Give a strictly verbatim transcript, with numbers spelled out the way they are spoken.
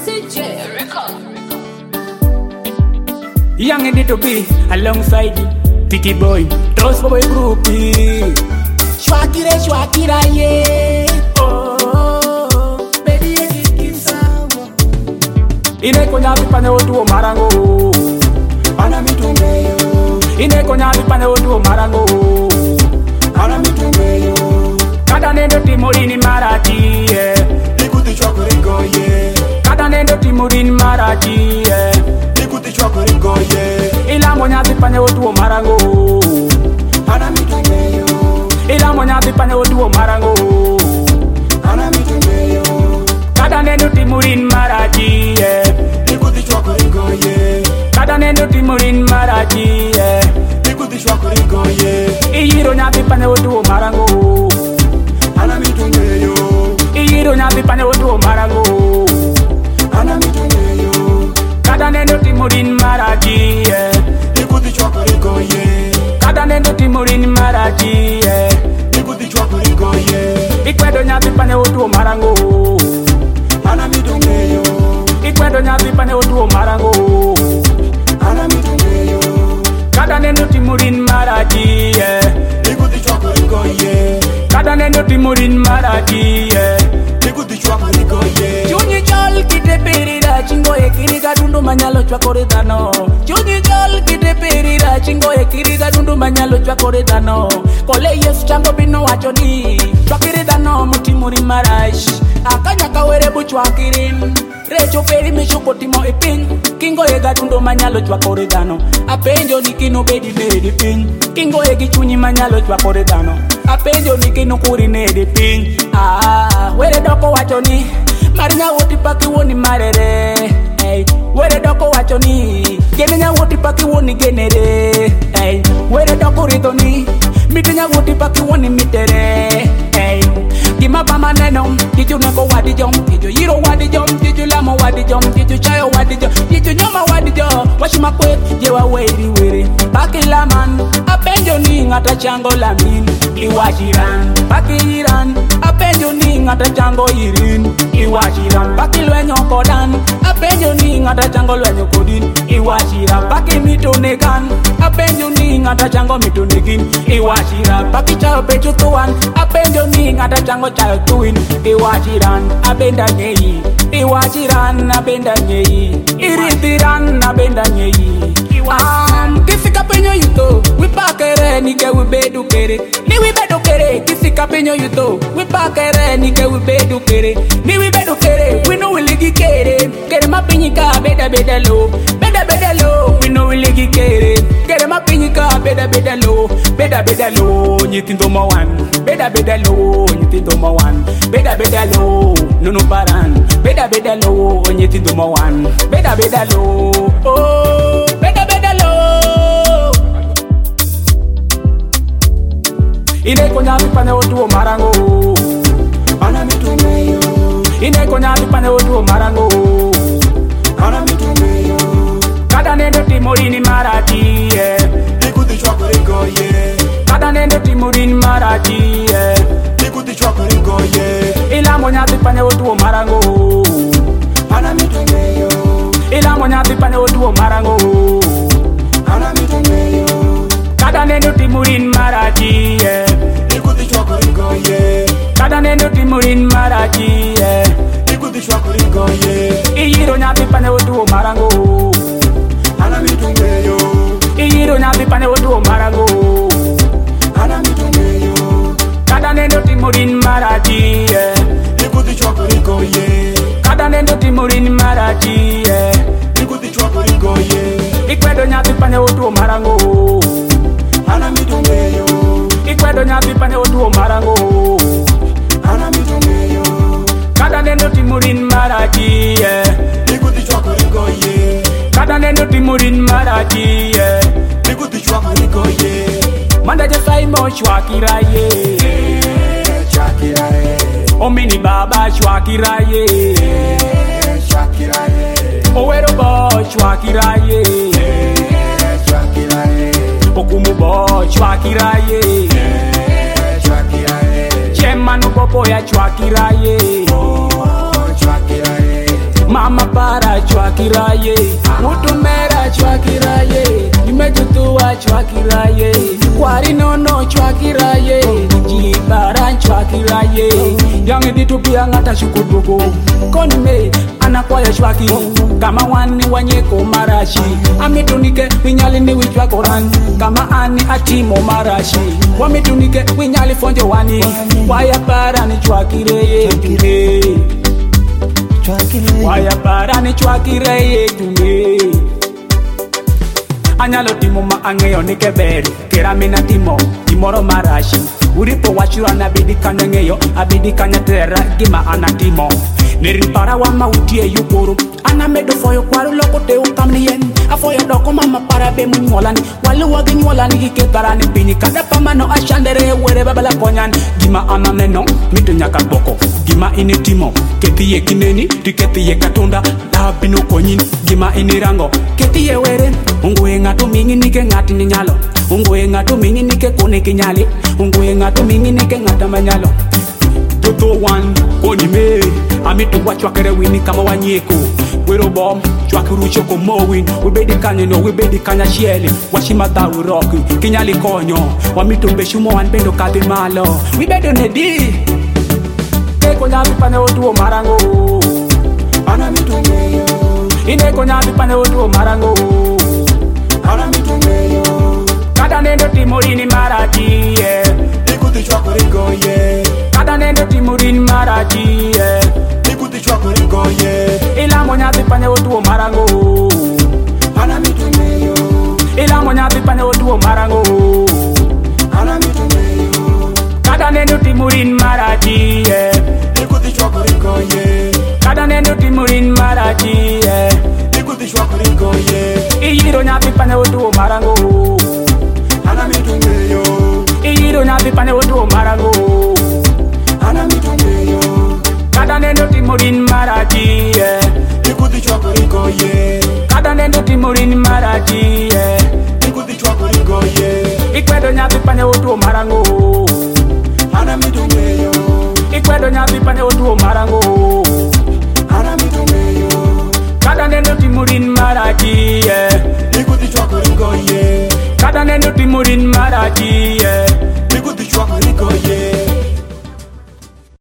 C J Record. Young and to be alongside Picky Boy, Toast Boy Groupie. Shwakira, shwakira, yeah. Oh, baby, kisa. Ine konya vipane otu marango. Ana mitumbeyo. Ine konya vipane otu marango. Ana mitumbeyo. Kada nendo timorini marati, yeah. Ikuti chwakuringo, yeah. Kada nendo timorini marati, yeah. Ikuti chwakuringo, yeah. Ila monya vipane otu marango. Ana mitumbeyo. Ila monya vipane otu marango. Ana mitumbeyo. Kada nendo timorini marati, yeah. Ikuti chwakuringo, yeah. Kada nendo timorini marati, yeah. Ikuti chwakuringo, yeah. Iyiro nya vipane otu marango. Ana mitumbeyo. Iyiro nya vipane otu marango. Ana mitumbeyo. Kada nendo timorini marati, yeah. Ikuti chwakuringo, yeah. Kada nendo timorini marati, yeah. Ikuti chwakuringo, yeah. Ikwedo nya vipane otu marango. Ana mitumbeyo. Ikwedo nya vipane otu marango. Ana mitumbeyo. Kada nendo timorini marati, yeah. Ikuti chwakuringo, yeah. Kada nendo timorini marati, yeah. Ikuti chwakuringo, yeah. Chunyi chol kite perira chingo ekiriga dundu manyalo chwakore dano. Chunyi chol kite perira chingo ekiriga dundu manyalo chwakore dano. Kole yes chango bino wacho ni chwakire dano mutimuri marash. Akanya kawere bu chwakirin. Recho peri mishuko timo ipin. Kingo ega dundu manyalo chwakore dano. Apenjo ni kino bedi bedi pin. Kingo egi chunyi manyalo chwakore dano. Apenjo ni kino kuri nedi pin. Ah, were doko wacho ni Marinya woti paki woni marere. Hey, were doko wacho ni Genenya woti paki woni genere. Hey, were doko rito ni Mitinya woti paki woni mitere. Hey, Gima bama neno Tiju neko wadi jom Tiju yiro wadi jom Tiju lamo wadi jom Tiju chayo wadi jom Tiju nyoma wadi jom Washima kwet Jewa weri weri Paki laman Apenjo ni ngata chango lamin Iwajiran Paki iran Apenjo ni ngata chango irin Iwajiran Paki lwenyo kodan Apenjo ni ngata chango lwenyo kodin Iwajiran Paki mito negan Apenjo ni ngata chango mito negin Iwajiran Paki chayo pecho tuan Apenjo ni ngata chango chayo tuin Iwajiran Abenda nyeyi Iwajiran Abenda nyeyi Iritiran Abenda nyeyi Um, Kisika penyo yuto Wipakere nike wibedu kere Ni wibedu kere Kisika penyo yuto Wipakere nike wibedu kere Ni wibedu kere Wino wiligi kere Kere mapinyika beda beda lo Beda beda lo Wino wiligi kere Kere mapinyika beda beda lo Beda beda lo Nyitindo mawan Beda beda lo Nyitindo mawan Beda beda lo Nunu paran Beda beda lo Nyitindo mawan Beda beda lo Oh Beda beda lo Ine konya vipane otu marango. Ana mitumbeyo. Ine konya vipane otu marango. Ana mitumbeyo. Kada nendo timorini marati, yeah. Ikuti chwakuringo, yeah. Kada nendo timorini marati, yeah. Ikuti chwakuringo, yeah. Ila monya vipane otu marango. Ana mitumbeyo. Ila monya vipane otu marango. Ana mitumbeyo. Kada nendo timorini marati, yeah. Ikuti chwakuringo, yeah. Kada nendo timorini marati, yeah. Ikuti chwakuringo, yeah. Iyiro nya vipane otu marango. Ana mitumbeyo. Iyiro nya vipane otu marango. Ana mitumbeyo. Kada nendo timorini marati, yeah. Ikuti chwakuringo, yeah. Kada nendo timorini marati, yeah. Ikuti chwakuringo, yeah. Ikwedo nya vipane otu marango. Ana mitumbeyo. Ikwedo nya vipane otu marango. Ana mitumbeyo. Kada nendo timorini marati, yeah. Ikuti chwakuringo, yeah. Kada nendo timorini marati, yeah. Ikuti chwakuringo, yeah. Manda je saimo shwakira, yeah. Shwakira, yeah. Omini baba shwakira, yeah. Shwakira, yeah. Owero bo shwakira, yeah. Shwakira, yeah. Okumu bo shwakira, yeah. Shwakira, yeah. Chemanu popo ya shwakira, yeah. Oh, shwakira, yeah. Mama pa chwakiraye utumera chwakiraye nimejutua chwakiraye kwari nono chwakiraye jibara chwakiraye yangi ditupia ngata shukudugo konime anakwaya chwaki kama wani wanyeko marashi amitunike winyali ni wichwa koran kama ani atimo marashi wamitunike winyali fonje wani waya para ni chwakiraye tume waya para ni chwakiraye tume anyalo timo ma angeyo ni keberu keramina timo timoro marashi uripo wachura na bidi kanya ngeyo abidi kanya tera gima anatimo nirimpara wa mautie yukuru ana medo foyo kwaru loko te ukamni yen afoyo doko mama para be munyolani wali wagi nyolani hike tarani pini kada pamano ashandere were babala konyan gima ana neno mito nyaka boko gima ini timo ketiye kineni tiketiye katunda labino konyin gima ini rango ketiye were unguye ngatu mingi nike ngati ni nyalo unguye ngatu mingi nike kone kinyali unguye ngatu mingi nike ngata manyalo Toto one, koni me Amitu wa chwakere wini kama wanyeko Wero bom, chwakiru choko mowin Webedi kanya no, webedi kanya shieli Washima dawi roki, kinyali konyo Wamitu mbeshu moan bendo kati malo Webedo nedi Eko nyabi pane otuo marango Ana mitu ngeyo Ineko nyabi pane otuo marango Ana mitu ngeyo Kada nendo timorini marati yeah. Ikuti chwakuriko yeah. Kada nendo timurin maraji yeah. Ikuti chwakuriko yeah. Ila monya zipane otuo marango Ana mitungeyo Ila monya zipane otuo marango Ana mitungeyo Kada nendo timurin maraji yeah. Ikuti chwakuriko yeah. Kada nendo timurin maraji yeah. Ikuti chwakuriko yeah. Iyiro nya zipane otuo marango Ana mitungeyo Iyiro nya zipane otuo marango Ana mitungeyo Kada nendo timurin maraji yeah. Ikuti chwakuriko yeah. Kada nendo timurin maraji yeah. Ikuti chwakuriko yeah. Ikwedo nya zipane otuo marango Ana mitungeyo Ikwedo nya zipane otuo marango Ana mitungeyo Kada nendo timurin maraji yeah. Ikuti chwakuriko yeah. Kada nendo timurin maraji yeah. Ikuti chwakuriko yeah.